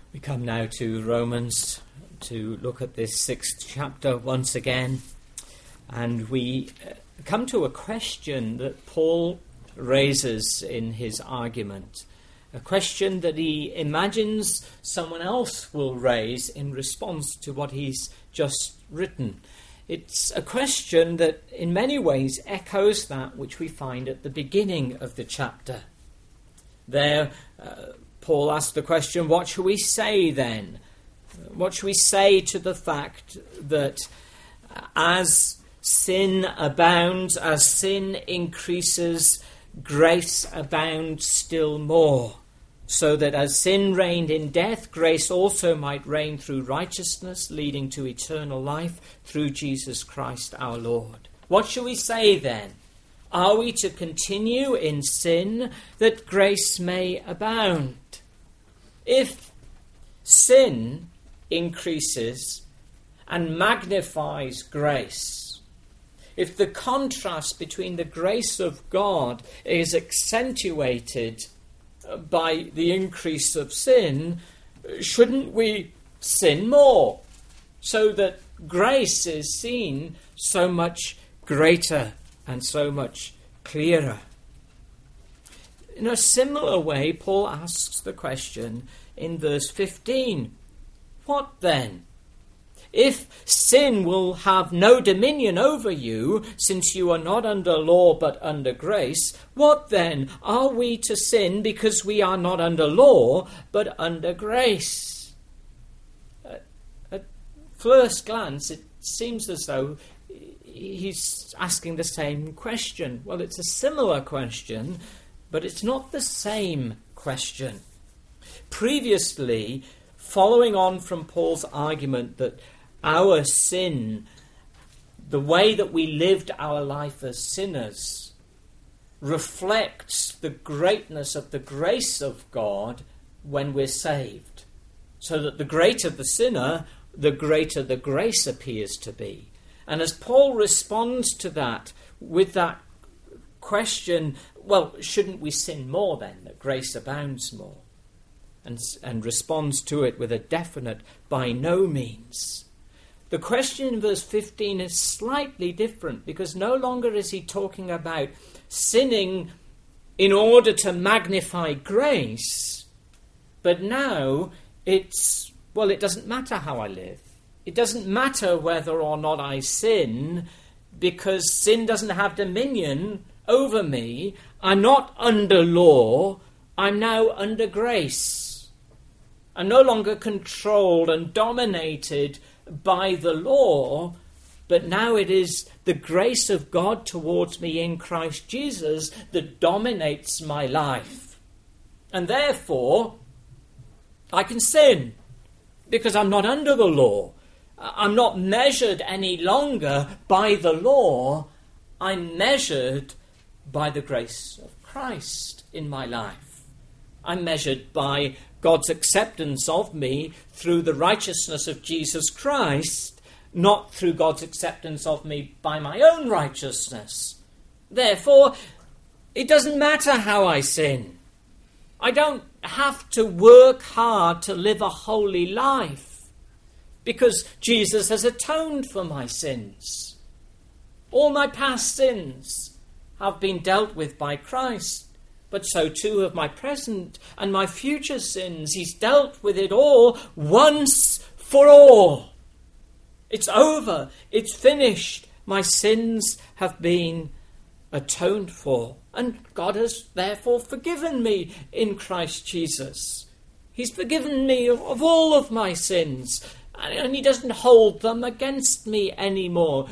We come now to Romans to look at this 6th chapter once again, and we come to a question that Paul raises in his argument, a question that he imagines someone else will raise in response to what he's just written. It's a question that in many ways echoes that which we find at the beginning of the chapter. There, Paul asked the question, what shall we say then? What shall we say to the fact that as sin abounds, as sin increases, grace abounds still more, so that as sin reigned in death, grace also might reign through righteousness, leading to eternal life through Jesus Christ our Lord. What shall we say then? Are we to continue in sin that grace may abound? If sin increases and magnifies grace, if the contrast between the grace of God is accentuated by the increase of sin, shouldn't we sin more so that grace is seen so much greater and so much clearer? In a similar way, Paul asks the question in verse 15. What then? If sin will have no dominion over you, since you are not under law but under grace, what then? Are we to sin because we are not under law but under grace? At first glance, it seems as though he's asking the same question. Well, it's a similar question, but it's not the same question. Previously, following on from Paul's argument that our sin, the way that we lived our life as sinners, reflects the greatness of the grace of God when we're saved. So that the greater the sinner, the greater the grace appears to be. And as Paul responds to that with that question, well, shouldn't we sin more then, that grace abounds more? And responds to it with a definite by no means. The question in verse 15 is slightly different, because no longer is he talking about sinning in order to magnify grace, but now it doesn't matter how I live. It doesn't matter whether or not I sin, because sin doesn't have dominion over me. I'm not under law, I'm now under grace. I'm no longer controlled and dominated by the law, but now it is the grace of God towards me in Christ Jesus that dominates my life. And therefore, I can sin, because I'm not under the law. I'm not measured any longer by the law. I'm measured by the grace of Christ in my life. I'm measured by God's acceptance of me through the righteousness of Jesus Christ, not through God's acceptance of me by my own righteousness. Therefore, it doesn't matter how I sin. I don't have to work hard to live a holy life, because Jesus has atoned for my sins. All my past sins have been dealt with by Christ. But so too have my present and my future sins. He's dealt with it all once for all. It's over. It's finished. My sins have been atoned for. And God has therefore forgiven me in Christ Jesus. He's forgiven me of all of my sins. And he doesn't hold them against me anymore.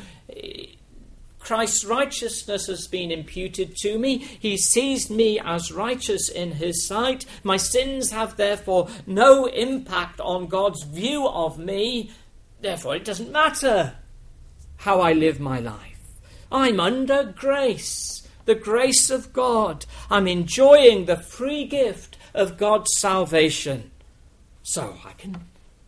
Christ's righteousness has been imputed to me. He sees me as righteous in his sight. My sins have therefore no impact on God's view of me. Therefore, it doesn't matter how I live my life. I'm under grace, the grace of God. I'm enjoying the free gift of God's salvation. So I can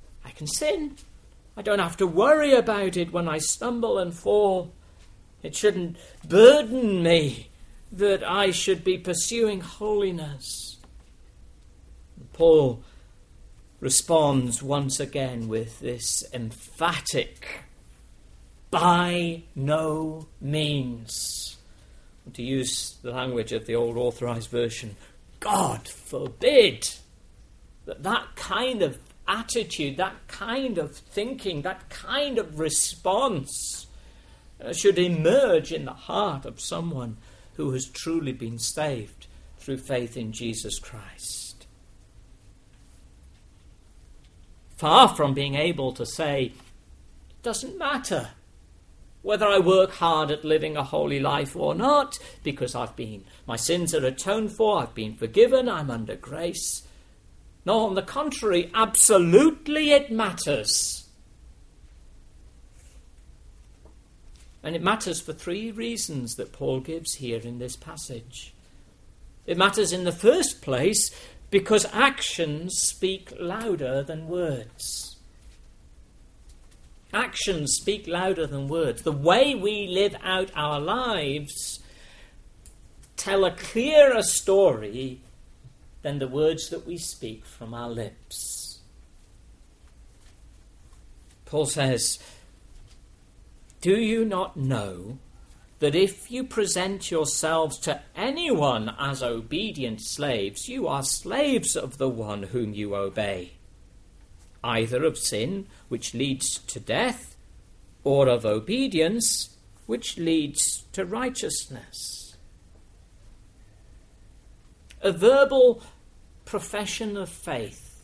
sin. I don't have to worry about it when I stumble and fall. It shouldn't burden me that I should be pursuing holiness. Paul responds once again with this emphatic, by no means. To use the language of the old Authorized Version, God forbid that kind of attitude, that kind of thinking, that kind of response should emerge in the heart of someone who has truly been saved through faith in Jesus Christ. Far from being able to say, it doesn't matter whether I work hard at living a holy life or not, because my sins are atoned for, I've been forgiven, I'm under grace. No, on the contrary, absolutely it matters. And it matters for three reasons that Paul gives here in this passage. It matters in the first place because actions speak louder than words. Actions speak louder than words. The way we live out our lives tell a clearer story than the words that we speak from our lips. Paul says, do you not know that if you present yourselves to anyone as obedient slaves, you are slaves of the one whom you obey, either of sin, which leads to death, or of obedience, which leads to righteousness? A verbal profession of faith,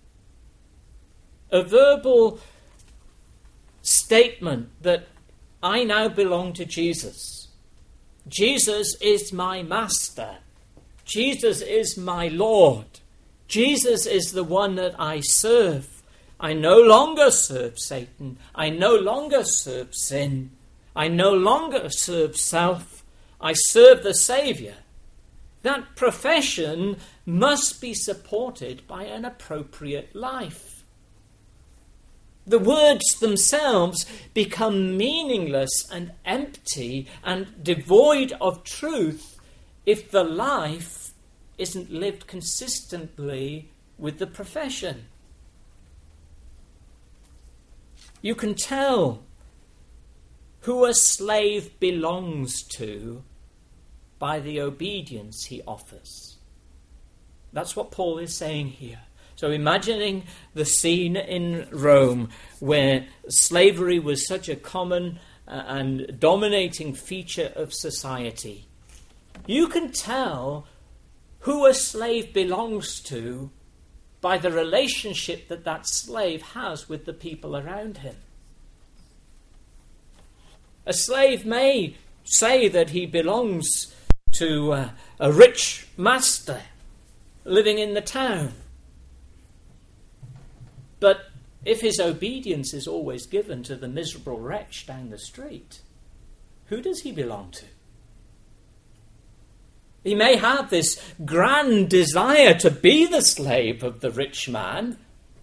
a verbal statement that I now belong to Jesus. Jesus is my master. Jesus is my Lord. Jesus is the one that I serve. I no longer serve Satan. I no longer serve sin. I no longer serve self. I serve the Saviour. That profession must be supported by an appropriate life. The words themselves become meaningless and empty and devoid of truth if the life isn't lived consistently with the profession. You can tell who a slave belongs to by the obedience he offers. That's what Paul is saying here. So imagining the scene in Rome where slavery was such a common and dominating feature of society. You can tell who a slave belongs to by the relationship that that slave has with the people around him. A slave may say that he belongs to a rich master living in the town. But if his obedience is always given to the miserable wretch down the street, who does he belong to? He may have this grand desire to be the slave of the rich man,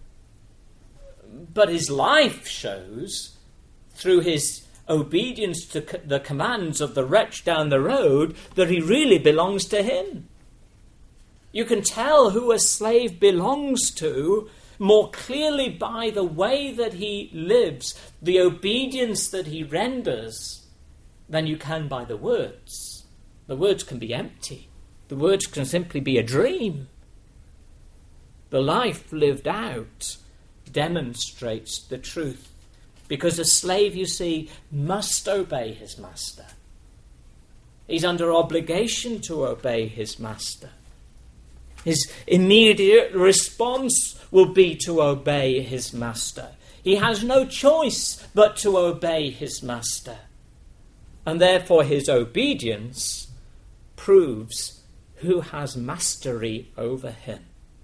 but his life shows, through his obedience to the commands of the wretch down the road, that he really belongs to him. You can tell who a slave belongs to more clearly by the way that he lives, the obedience that he renders, than you can by the words. The words can be empty. The words can simply be a dream. The life lived out demonstrates the truth. Because a slave, you see, must obey his master. He's under obligation to obey his master. His immediate response will be to obey his master. He has no choice but to obey his master. And therefore his obedience proves who has mastery over him.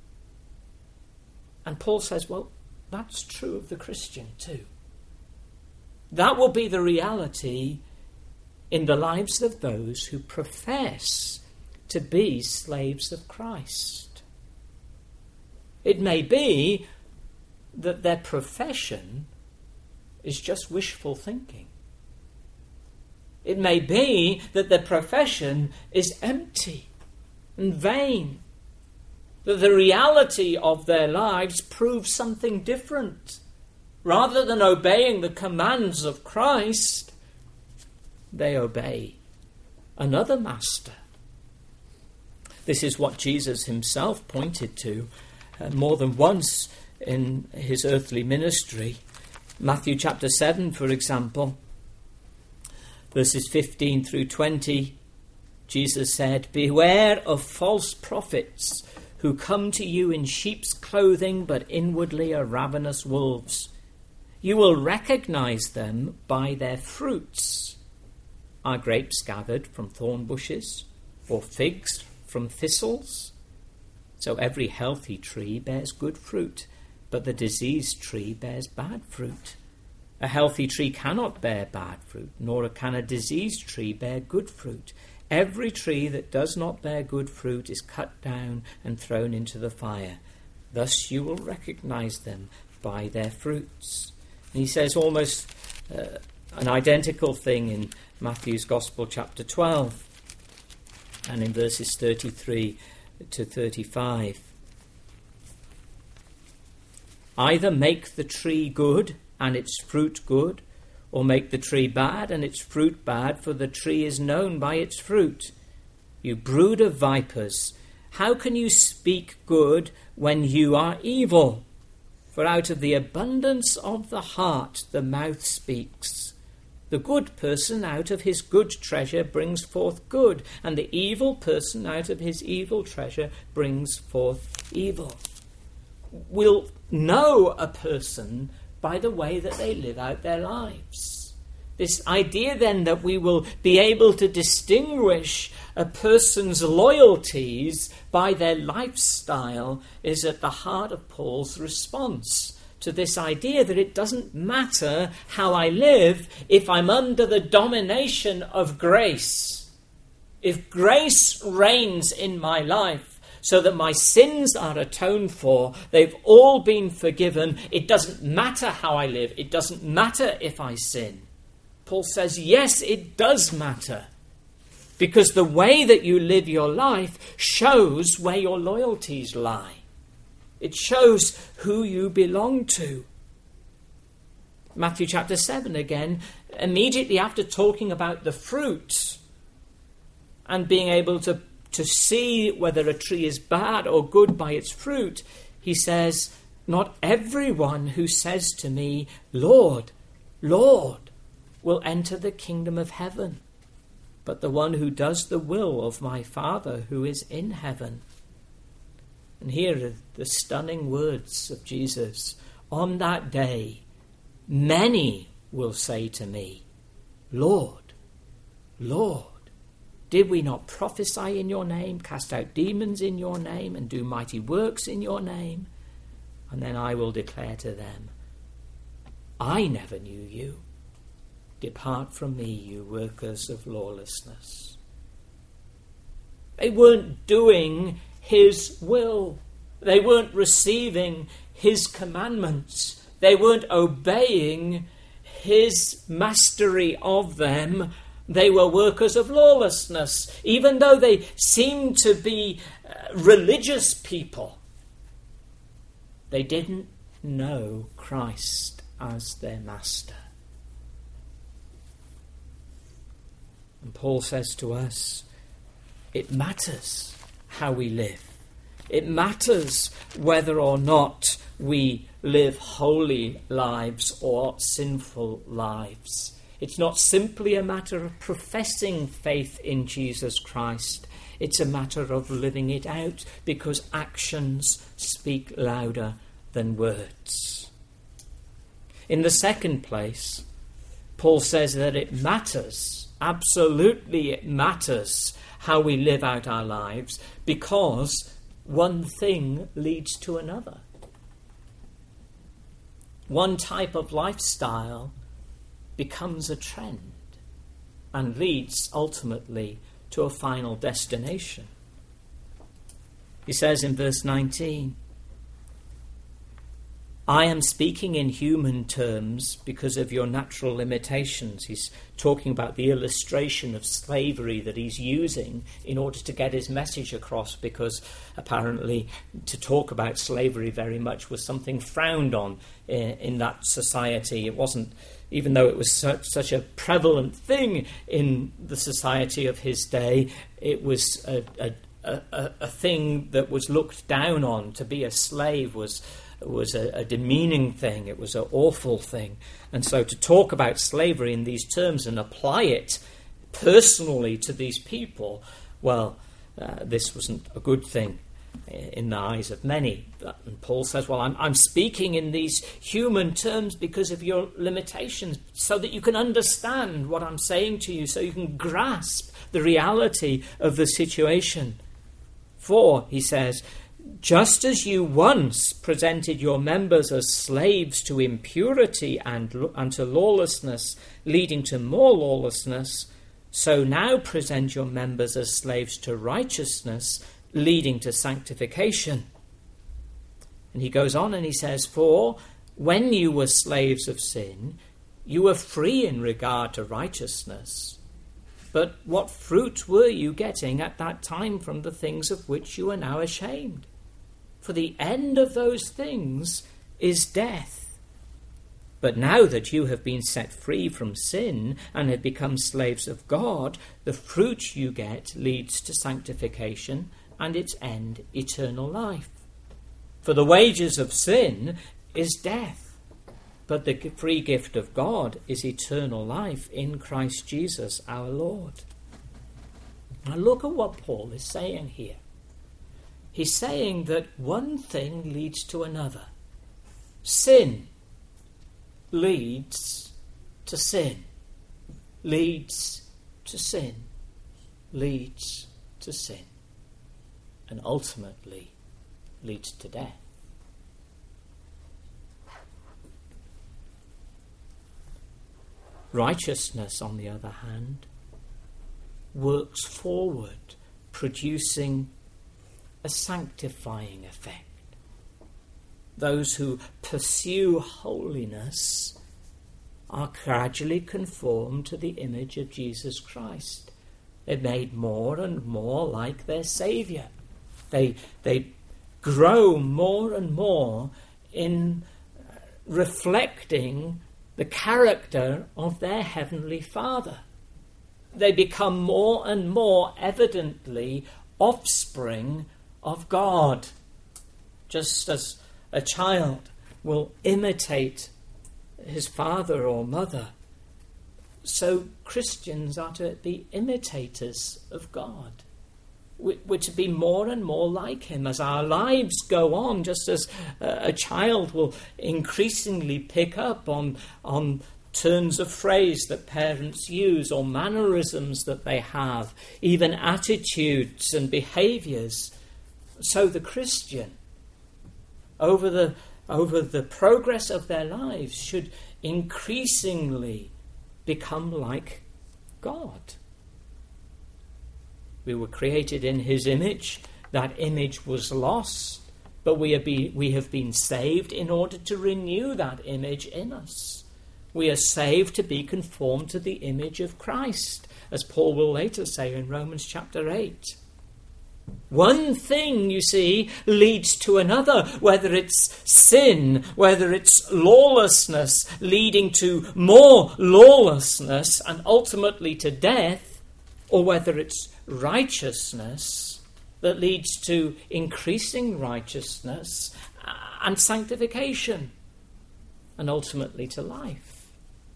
And Paul says, well, that's true of the Christian too. That will be the reality in the lives of those who profess to be slaves of Christ. It may be that their profession is just wishful thinking. It may be that their profession is empty and vain. that the reality of their lives proves something different. Rather than obeying the commands of Christ, they obey another master. This is what Jesus himself pointed to more than once in his earthly ministry. Matthew chapter 7, for example, verses 15 through 20, Jesus said, "Beware of false prophets who come to you in sheep's clothing, but inwardly are ravenous wolves. You will recognize them by their fruits. Are grapes gathered from thorn bushes, or figs from thistles? So every healthy tree bears good fruit, but the diseased tree bears bad fruit. A healthy tree cannot bear bad fruit, nor can a diseased tree bear good fruit. Every tree that does not bear good fruit is cut down and thrown into the fire. Thus you will recognize them by their fruits." And he says almost an identical thing in Matthew's Gospel chapter 12 and in verses 33 to 35. "Either make the tree good and its fruit good, or make the tree bad and its fruit bad, for the tree is known by its fruit. You brood of vipers, how can you speak good when you are evil? For out of the abundance of the heart the mouth speaks. The good person out of his good treasure brings forth good, and the evil person out of his evil treasure brings forth evil." We'll know a person by the way that they live out their lives. This idea then that we will be able to distinguish a person's loyalties by their lifestyle is at the heart of Paul's response to this idea that it doesn't matter how I live if I'm under the domination of grace. If grace reigns in my life, so that my sins are atoned for, they've all been forgiven, it doesn't matter how I live, it doesn't matter if I sin. Paul says, yes, it does matter, because the way that you live your life shows where your loyalties lie. It shows who you belong to. Matthew chapter 7 again, immediately after talking about the fruit and being able to see whether a tree is bad or good by its fruit, he says, "Not everyone who says to me, 'Lord, Lord,' will enter the kingdom of heaven, but the one who does the will of my Father who is in heaven." And here are the stunning words of Jesus. "On that day, many will say to me, 'Lord, Lord, did we not prophesy in your name, cast out demons in your name, and do mighty works in your name?' And then I will declare to them, 'I never knew you. Depart from me, you workers of lawlessness.'" They weren't doing his will. They weren't receiving his commandments. They weren't obeying his mastery of them. They were workers of lawlessness. Even though they seemed to be religious people, they didn't know Christ as their master. And Paul says to us, it matters how we live. It matters whether or not we live holy lives or sinful lives. It's not simply a matter of professing faith in Jesus Christ. It's a matter of living it out, because actions speak louder than words. In the second place, Paul says that it matters, absolutely it matters, how we live out our lives, because one thing leads to another. One type of lifestyle becomes a trend and leads ultimately to a final destination. He says in verse 19, I am speaking in human terms because of your natural limitations. He's talking about the illustration of slavery that he's using in order to get his message across, because apparently to talk about slavery very much was something frowned on in that society. It wasn't, even though it was such a prevalent thing in the society of his day, it was a thing that was looked down on. To be a slave was a demeaning thing. It was an awful thing. And so to talk about slavery in these terms and apply it personally to these people, well, this wasn't a good thing in the eyes of many. And Paul says, well, I'm speaking in these human terms because of your limitations, so that you can understand what I'm saying to you, so you can grasp the reality of the situation. For, he says, just as you once presented your members as slaves to impurity and to lawlessness, leading to more lawlessness, so now present your members as slaves to righteousness, leading to sanctification. And he goes on and he says, for when you were slaves of sin, you were free in regard to righteousness. But what fruit were you getting at that time from the things of which you are now ashamed? For the end of those things is death. But now that you have been set free from sin and have become slaves of God, the fruit you get leads to sanctification, and its end eternal life. For the wages of sin is death, but the free gift of God is eternal life in Christ Jesus our Lord. Now look at what Paul is saying here. He's saying that one thing leads to another. Sin leads to sin, leads to sin, leads to sin, and ultimately leads to death. Righteousness, on the other hand, works forward, producing a sanctifying effect. Those who pursue holiness are gradually conformed to the image of Jesus Christ. They're made more and more like their Saviour. They grow more and more in reflecting the character of their Heavenly Father. They become more and more evidently offspring of God, just as a child will imitate his father or mother. So Christians are to be imitators of God. We're to be more and more like him as our lives go on, just as a child will increasingly pick up on turns of phrase that parents use, or mannerisms that they have, even attitudes and behaviours. So the Christian, over the progress of their lives, should increasingly become like God. We were created in his image. That image was lost, but we have been saved in order to renew that image in us. We are saved to be conformed to the image of Christ, as Paul will later say in Romans chapter 8. One thing, you see, leads to another, whether it's sin, whether it's lawlessness leading to more lawlessness and ultimately to death, or whether it's righteousness that leads to increasing righteousness and sanctification and ultimately to life.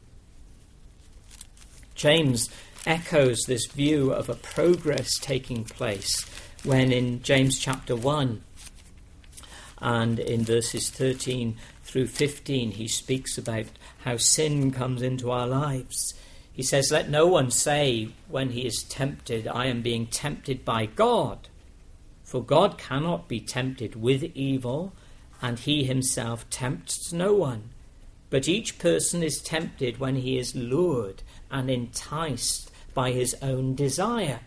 James echoes this view of a progress taking place when in James chapter 1 and in verses 13 through 15 he speaks about how sin comes into our lives. He says, "Let no one say when he is tempted, I am being tempted by God. For God cannot be tempted with evil, and he himself tempts no one. But each person is tempted when he is lured and enticed by his own desire.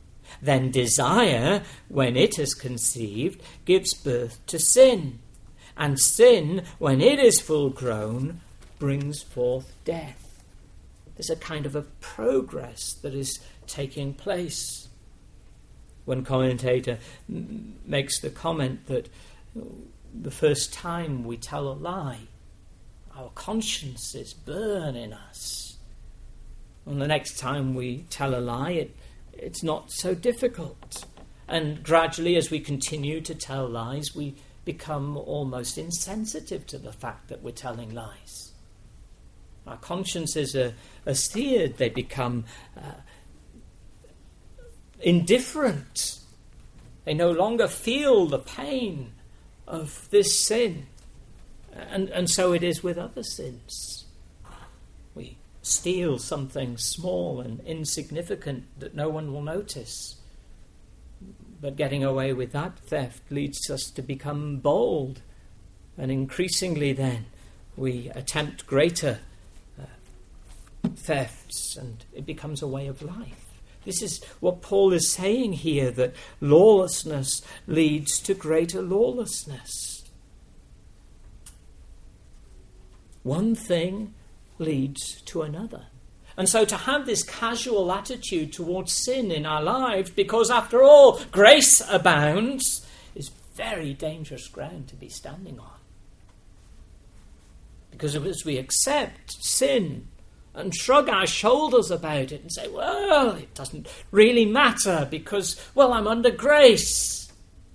Then desire, when it is conceived, gives birth to sin. And sin, when it is full grown, brings forth death. There's a kind of a progress that is taking place. One commentator makes the comment that the first time we tell a lie, our consciences burn in us. And the next time we tell a lie, it's not so difficult. And gradually, as we continue to tell lies, we become almost insensitive to the fact that we're telling lies. Our consciences are seared. They become indifferent. They no longer feel the pain of this sin. And so it is with other sins. We steal something small and insignificant that no one will notice. But getting away with that theft leads us to become bold. And increasingly then, we attempt greater thefts, and it becomes a way of life. This is what Paul is saying here, that lawlessness leads to greater lawlessness. One thing leads to another. And so to have this casual attitude towards sin in our lives, because after all, grace abounds, is very dangerous ground to be standing on. Because as we accept sin and shrug our shoulders about it and say, well, it doesn't really matter because, well, I'm under grace.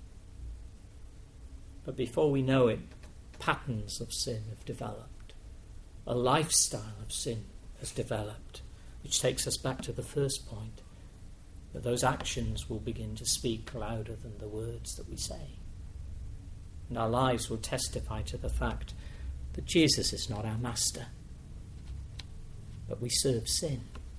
But before we know it, patterns of sin have developed. A lifestyle of sin has developed, which takes us back to the first point, that those actions will begin to speak louder than the words that we say. And our lives will testify to the fact that Jesus is not our master, but we serve sin.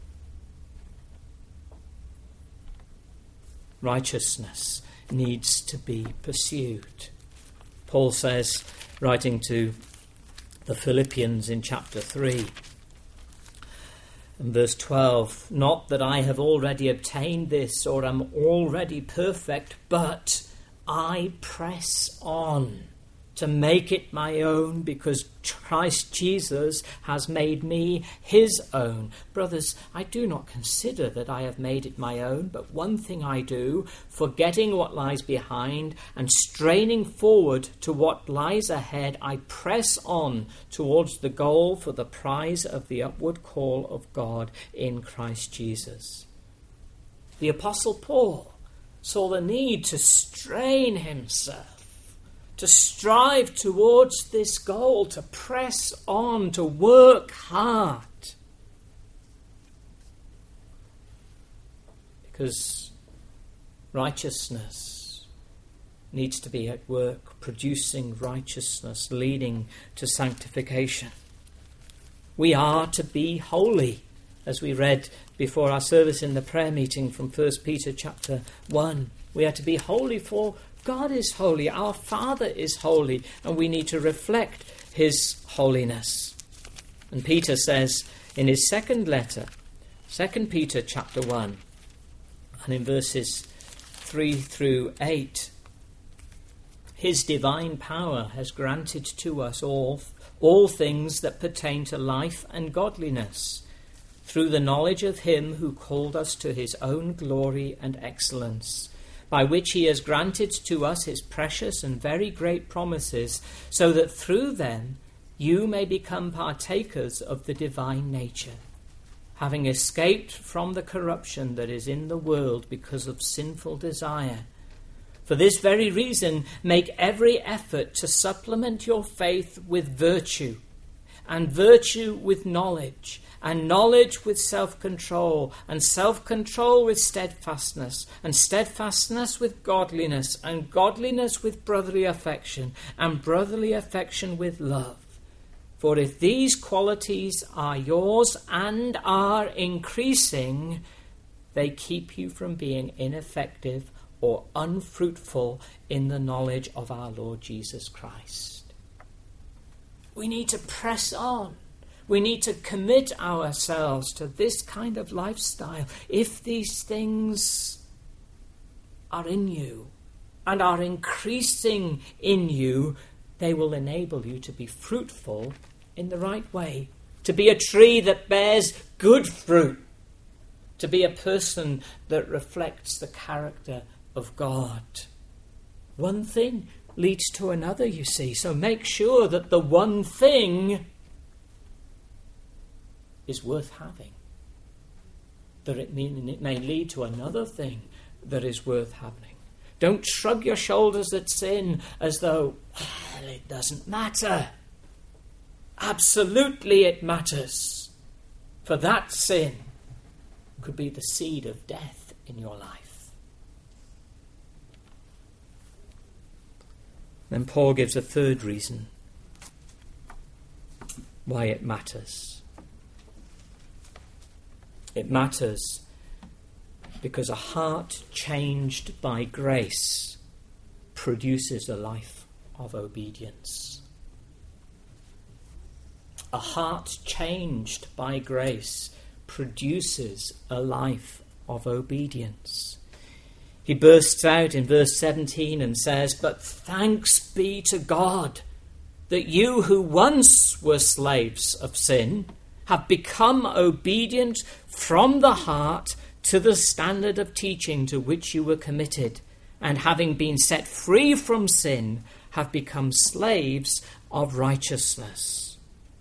Righteousness needs to be pursued. Paul says, writing to the Philippians in chapter 3, and verse 12, not that I have already obtained this or am already perfect, but I press on to make it my own because Christ Jesus has made me his own. Brothers, I do not consider that I have made it my own, but one thing I do, forgetting what lies behind and straining forward to what lies ahead, I press on towards the goal for the prize of the upward call of God in Christ Jesus. The Apostle Paul saw the need to strain himself, to strive towards this goal, to press on, to work hard. Because righteousness needs to be at work, producing righteousness, leading to sanctification. We are to be holy, as we read before our service in the prayer meeting from 1 Peter chapter 1. We are to be holy, for God is holy, our Father is holy, and we need to reflect his holiness. And Peter says in his second letter, 2 Peter chapter 1, and in verses 3 through 8, his divine power has granted to us all things that pertain to life and godliness, through the knowledge of him who called us to his own glory and excellence, by which he has granted to us his precious and very great promises, so that through them you may become partakers of the divine nature, having escaped from the corruption that is in the world because of sinful desire. For this very reason, make every effort to supplement your faith with virtue, and virtue with knowledge, and knowledge with self-control, and self-control with steadfastness, and steadfastness with godliness, and godliness with brotherly affection, and brotherly affection with love. For if these qualities are yours and are increasing, they keep you from being ineffective or unfruitful in the knowledge of our Lord Jesus Christ. We need to press on. We need to commit ourselves to this kind of lifestyle. If these things are in you and are increasing in you, they will enable you to be fruitful in the right way, to be a tree that bears good fruit, to be a person that reflects the character of God. One thing leads to another, you see, so make sure that the one thing is worth having, that it may lead to another thing that is worth having. Don't shrug your shoulders at sin as though, well, it doesn't matter. Absolutely it matters. For that sin could be the seed of death in your life. Then Paul gives a third reason why it matters. It matters because a heart changed by grace produces a life of obedience. A heart changed by grace produces a life of obedience. He bursts out in verse 17 and says, "But thanks be to God that you who once were slaves of sin have become obedient from the heart to the standard of teaching to which you were committed, and having been set free from sin, have become slaves of righteousness."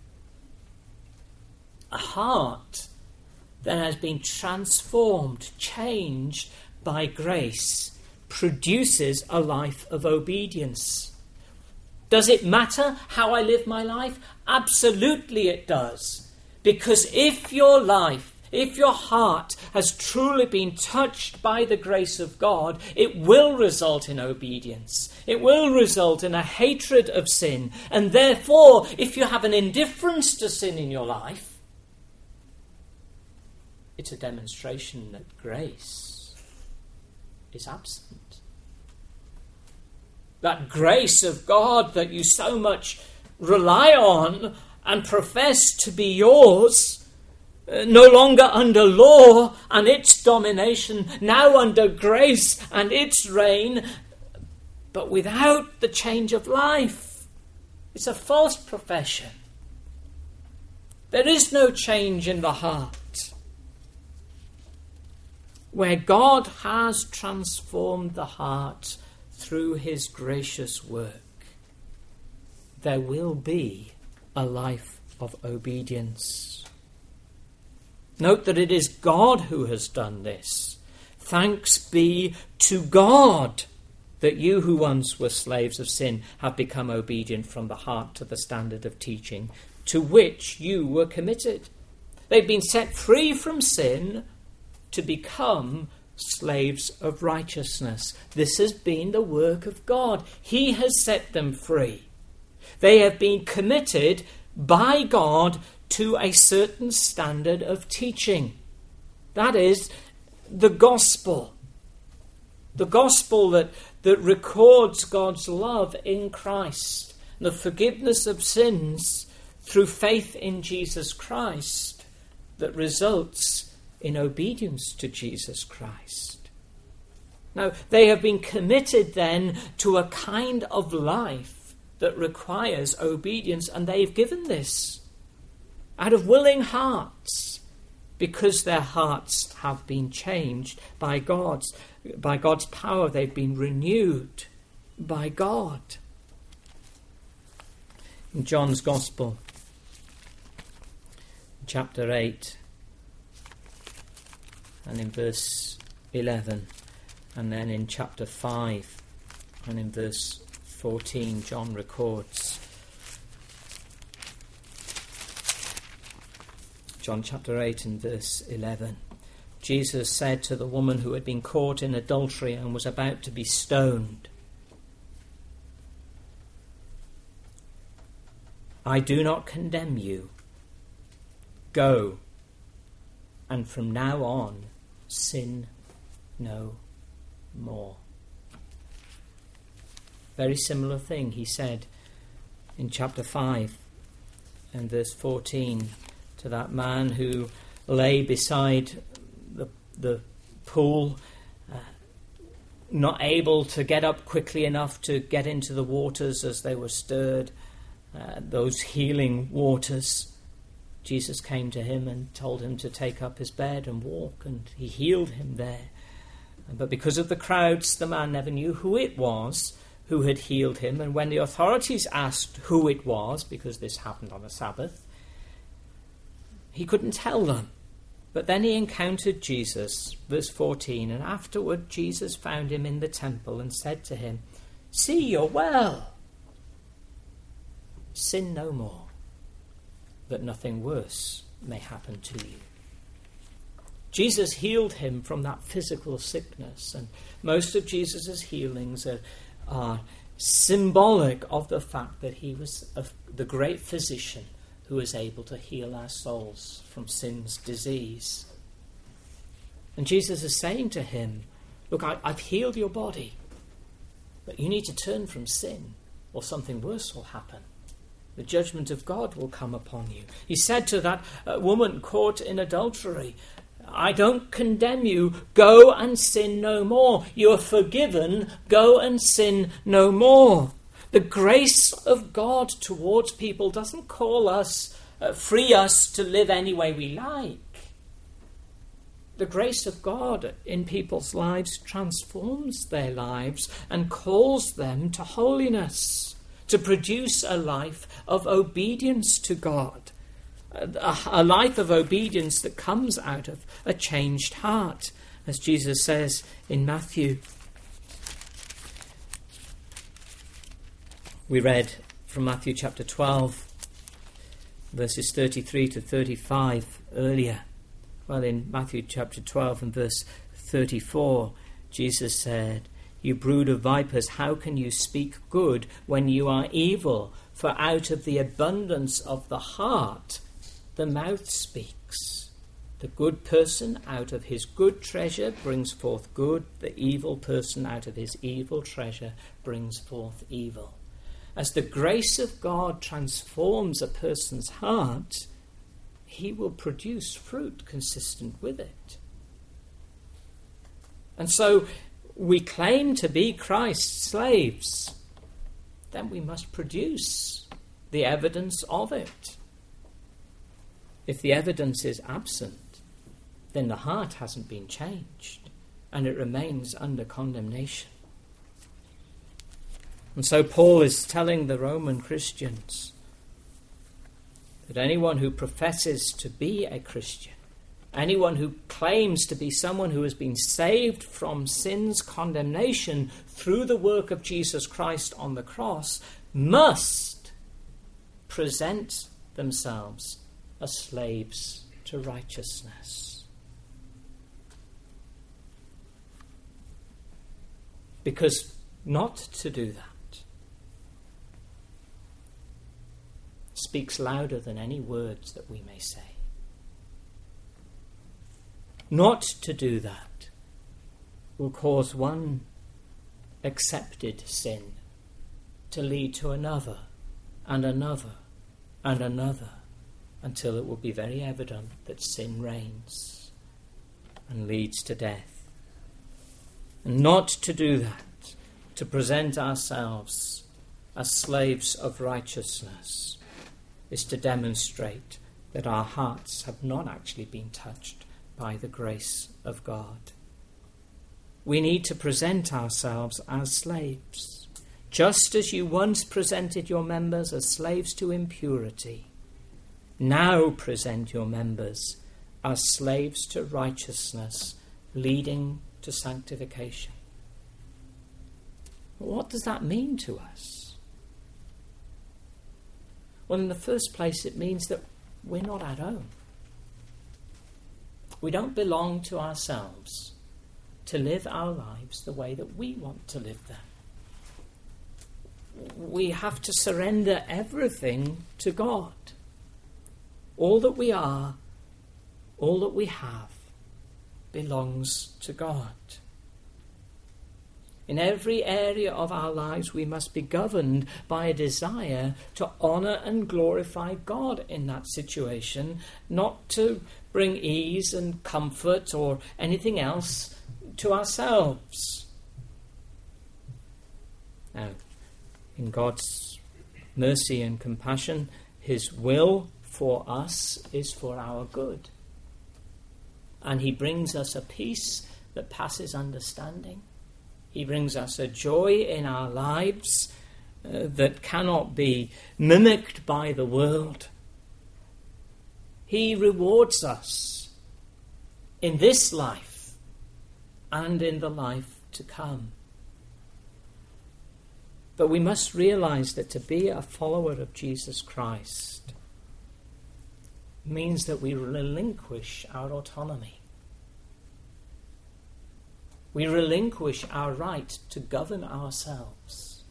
A heart that has been transformed, changed by grace, produces a life of obedience. Does it matter how I live my life? Absolutely it does. Because if your heart has truly been touched by the grace of God, it will result in obedience. It will result in a hatred of sin. And therefore, if you have an indifference to sin in your life, it's a demonstration that grace is absent. That grace of God that you so much rely on and profess to be yours, no longer under law and its domination, now under grace and its reign, but without the change of life. It's a false profession. There is no change in the heart. Where God has transformed the heart through his gracious work, there will be a life of obedience. Note that it is God who has done this. Thanks be to God that you who once were slaves of sin have become obedient from the heart to the standard of teaching to which you were committed. They've been set free from sin to become slaves of righteousness. This has been the work of God. He has set them free. They have been committed by God to a certain standard of teaching. That is the gospel. The gospel that records God's love in Christ, the forgiveness of sins through faith in Jesus Christ that results in obedience to Jesus Christ. Now, they have been committed then to a kind of life that requires obedience, and they've given this out of willing hearts because their hearts have been changed by God's power. They've been renewed by God. In John's Gospel, chapter 8, and in verse 11, and then in chapter 5 and in verse 14, John records, John chapter 8 and verse 11, Jesus said to the woman who had been caught in adultery and was about to be stoned, "I do not condemn you. Go, and from now on sin no more." Very similar thing he said in chapter 5 and verse 14 to that man who lay beside the pool not able to get up quickly enough to get into the waters as they were stirred, those healing waters, Jesus came to him and told him to take up his bed and walk, and he healed him there. But because of the crowds, the man never knew who it was who had healed him, and when the authorities asked who it was, because this happened on a Sabbath, he couldn't tell them. But then he encountered Jesus, verse 14, and afterward Jesus found him in the temple and said to him, "See, you're well. Sin no more, that nothing worse may happen to you." Jesus healed him from that physical sickness, and most of Jesus' healings are symbolic of the fact that he was the great physician who is able to heal our souls from sin's disease. And Jesus is saying to him, look, I've healed your body, but you need to turn from sin, or something worse will happen. The judgment of God will come upon you. He said to that woman caught in adultery, "I don't condemn you. Go and sin no more. You are forgiven. Go and sin no more." The grace of God towards people doesn't call us, free us to live any way we like. The grace of God in people's lives transforms their lives and calls them to holiness, to produce a life of obedience to God, a life of obedience that comes out of a changed heart, as Jesus says in Matthew. We read from Matthew chapter 12, verses 33 to 35 earlier. Well, in Matthew chapter 12 and verse 34, Jesus said, "You brood of vipers, how can you speak good when you are evil? For out of the abundance of the heart, the mouth speaks. The good person out of his good treasure brings forth good. The evil person out of his evil treasure brings forth evil." As the grace of God transforms a person's heart, he will produce fruit consistent with it. And so we claim to be Christ's slaves, then we must produce the evidence of it. If the evidence is absent, then the heart hasn't been changed and it remains under condemnation. And so Paul is telling the Roman Christians that anyone who professes to be a Christian, anyone who claims to be someone who has been saved from sin's condemnation through the work of Jesus Christ on the cross, must present themselves as slaves to righteousness. Because not to do that speaks louder than any words that we may say. Not to do that will cause one accepted sin to lead to another and another and another, until it will be very evident that sin reigns and leads to death. And not to do that, to present ourselves as slaves of righteousness, is to demonstrate that our hearts have not actually been touched by the grace of God. We need to present ourselves as slaves. Just as you once presented your members as slaves to impurity, now present your members as slaves to righteousness, leading to sanctification. What does that mean to us? Well, in the first place, it means that we're not at home. We don't belong to ourselves to live our lives the way that we want to live them. We have to surrender everything to God. All that we are, all that we have, belongs to God. In every area of our lives, we must be governed by a desire to honour and glorify God in that situation, not to bring ease and comfort or anything else to ourselves. Now, in God's mercy and compassion, his will for us is for our good. And he brings us a peace that passes understanding. He brings us a joy in our lives that cannot be mimicked by the world. He rewards us in this life and in the life to come. But we must realize that to be a follower of Jesus Christ means that we relinquish our autonomy. We relinquish our right to govern ourselves.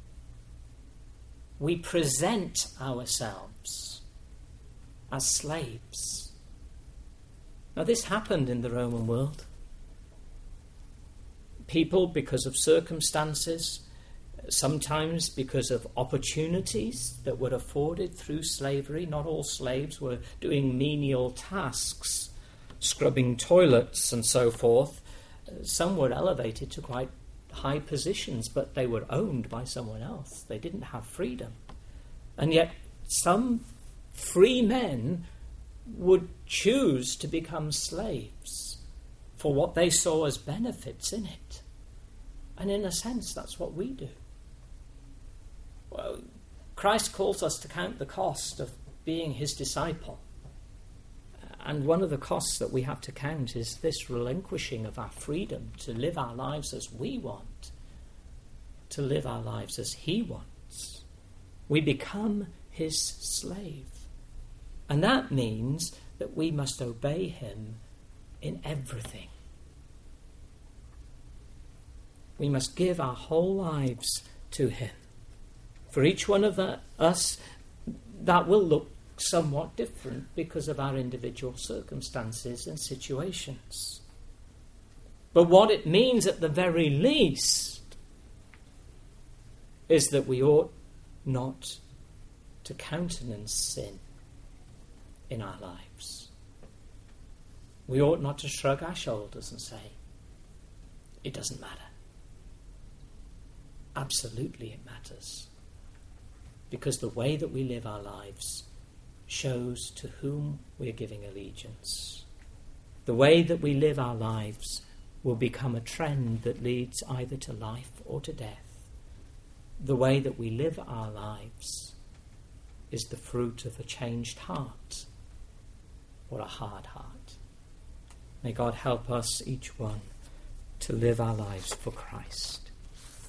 We present ourselves as slaves. Now, this happened in the Roman world. People, because of circumstances, sometimes because of opportunities that were afforded through slavery. Not all slaves were doing menial tasks, scrubbing toilets and so forth. Some were elevated to quite high positions, but they were owned by someone else. They didn't have freedom. And yet some free men would choose to become slaves for what they saw as benefits in it. And in a sense, that's what we do. Well, Christ calls us to count the cost of being his disciple. And one of the costs that we have to count is this relinquishing of our freedom to live our lives as we want, to live our lives as he wants. We become his slave. And that means that we must obey him in everything. We must give our whole lives to him. For each one of us, that will look somewhat different because of our individual circumstances and situations. But what it means at the very least is that we ought not to countenance sin in our lives. We ought not to shrug our shoulders and say, it doesn't matter. Absolutely it matters. Because the way that we live our lives shows to whom we're giving allegiance. The way that we live our lives will become a trend that leads either to life or to death. The way that we live our lives is the fruit of a changed heart or a hard heart. May God help us, each one, to live our lives for Christ.